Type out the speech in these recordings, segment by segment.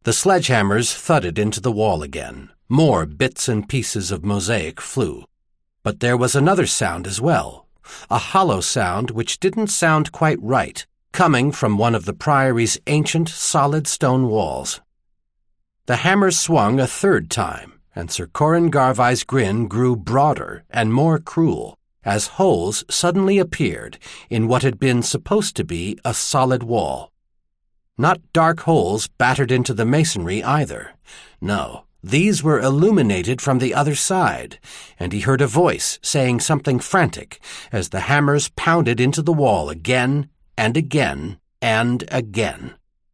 The sledgehammers thudded into the wall again. More bits and pieces of mosaic flew. But there was another sound as well, a hollow sound which didn't sound quite right, coming from one of the priory's ancient solid stone walls. The hammer swung a third time, and Sir Corin Garvai's grin grew broader and more cruel as holes suddenly appeared in what had been supposed to be a solid wall. Not dark holes battered into the masonry either. No, these were illuminated from the other side, and he heard a voice saying something frantic as the hammers pounded into the wall again and again and again.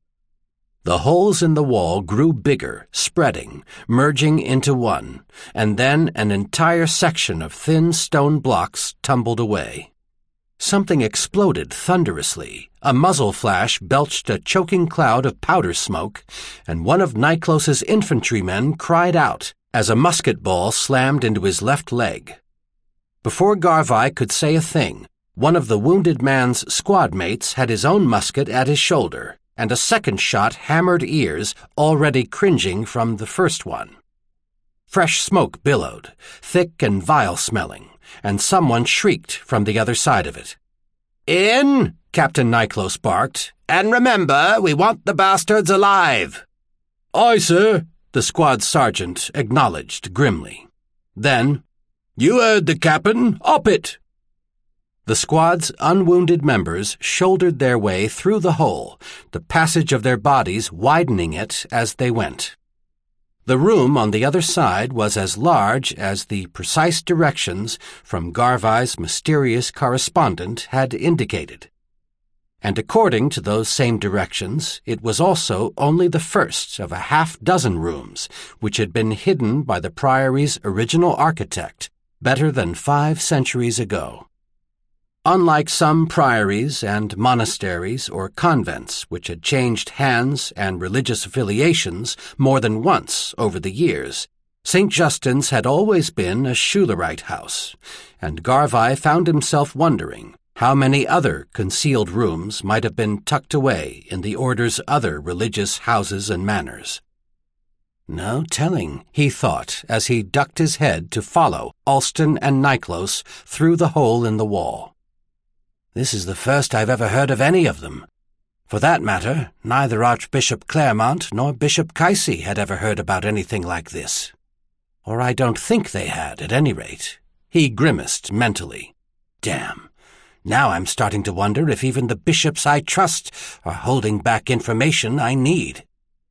The holes in the wall grew bigger, spreading, merging into one, and then an entire section of thin stone blocks tumbled away. Something exploded thunderously. A muzzle flash belched a choking cloud of powder smoke, and one of Niklos's infantrymen cried out as a musket ball slammed into his left leg. Before Garvai could say a thing, one of the wounded man's squad mates had his own musket at his shoulder, and a second shot hammered ears already cringing from the first one. Fresh smoke billowed, thick and vile-smelling, and someone shrieked from the other side of it. "In!" Captain Niklos barked. "And remember, we want the bastards alive." "Aye, sir," the squad sergeant acknowledged grimly. Then, "You heard the cap'n. Up it!" The squad's unwounded members shouldered their way through the hole, the passage of their bodies widening it as they went. The room on the other side was as large as the precise directions from Garvai's mysterious correspondent had indicated. And according to those same directions, it was also only the first of a half-dozen rooms which had been hidden by the priory's original architect better than 5 centuries ago. Unlike some priories and monasteries or convents which had changed hands and religious affiliations more than once over the years, St. Justin's had always been a Schulerite house, and Garvai found himself wondering how many other concealed rooms might have been tucked away in the order's other religious houses and manors. No telling, he thought as he ducked his head to follow Alston and Niklos through the hole in the wall. This is the first I've ever heard of any of them. For that matter, neither Archbishop Claremont nor Bishop Casey had ever heard about anything like this. Or I don't think they had, at any rate. He grimaced mentally. Damn. Now I'm starting to wonder if even the bishops I trust are holding back information I need.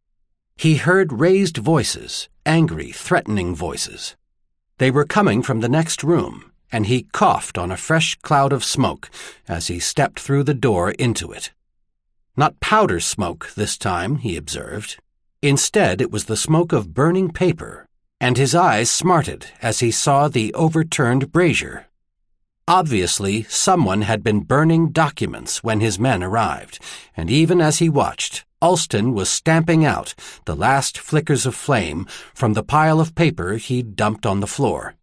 He heard raised voices, angry, threatening voices. They were coming from the next room, and he coughed on a fresh cloud of smoke as he stepped through the door into it. Not powder smoke this time, he observed. Instead, it was the smoke of burning paper, and his eyes smarted as he saw the overturned brazier. Obviously, someone had been burning documents when his men arrived, and even as he watched, Alston was stamping out the last flickers of flame from the pile of paper he'd dumped on the floor.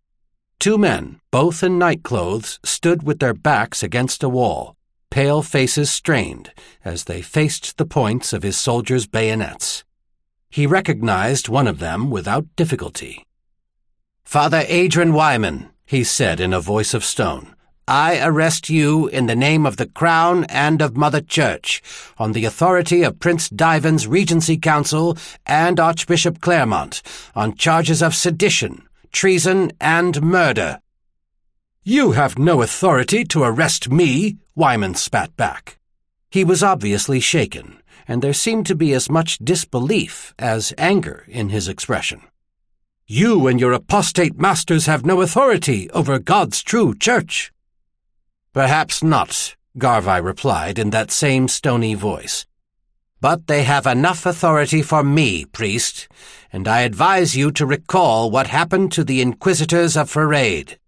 2 men, both in nightclothes, stood with their backs against a wall, pale faces strained as they faced the points of his soldiers' bayonets. He recognized one of them without difficulty. "Father Adrian Wyman," he said in a voice of stone, "I arrest you in the name of the Crown and of Mother Church, on the authority of Prince Divan's Regency Council and Archbishop Claremont, on charges of sedition, treason, and murder." "You have no authority to arrest me," Wyman spat back. He was obviously shaken, and there seemed to be as much disbelief as anger in his expression. "You and your apostate masters have no authority over God's true church." "Perhaps not," Garvai replied in that same stony voice. "But they have enough authority for me, priest, and I advise you to recall what happened to the Inquisitors of Fereid."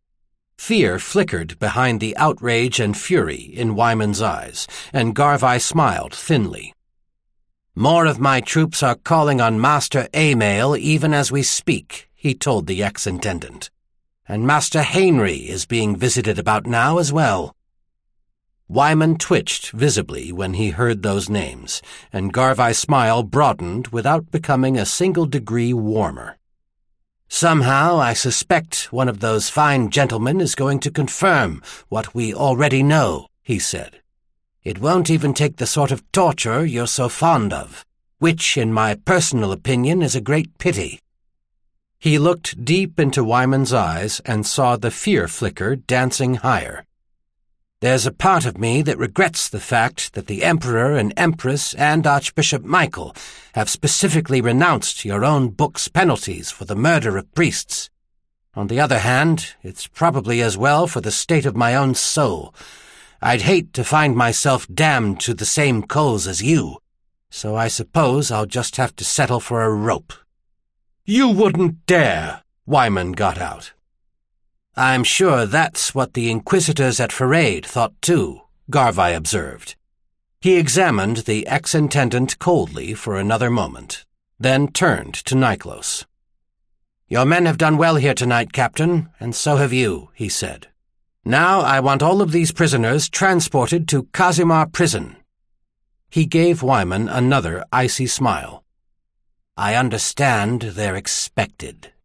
Fear flickered behind the outrage and fury in Wyman's eyes, and Garvai smiled thinly. "More of my troops are calling on Master Amail even as we speak," he told the ex-intendant. "And Master Henry is being visited about now as well." Wyman twitched visibly when he heard those names, and Garvey's smile broadened without becoming a single degree warmer. "Somehow I suspect one of those fine gentlemen is going to confirm what we already know," he said. "It won't even take the sort of torture you're so fond of, which, in my personal opinion, is a great pity." He looked deep into Wyman's eyes and saw the fear flicker dancing higher. "There's a part of me that regrets the fact that the Emperor and Empress and Archbishop Michael have specifically renounced your own book's penalties for the murder of priests. On the other hand, it's probably as well for the state of my own soul. I'd hate to find myself damned to the same coals as you, so I suppose I'll just have to settle for a rope." "You wouldn't dare!" Wyman got out. "I'm sure that's what the inquisitors at Ferrade thought too," Garvey observed. He examined the ex-intendant coldly for another moment, then turned to Niklos. "Your men have done well here tonight, Captain, and so have you," he said. "Now I want all of these prisoners transported to Kazimar Prison." He gave Wyman another icy smile. "I understand they're expected."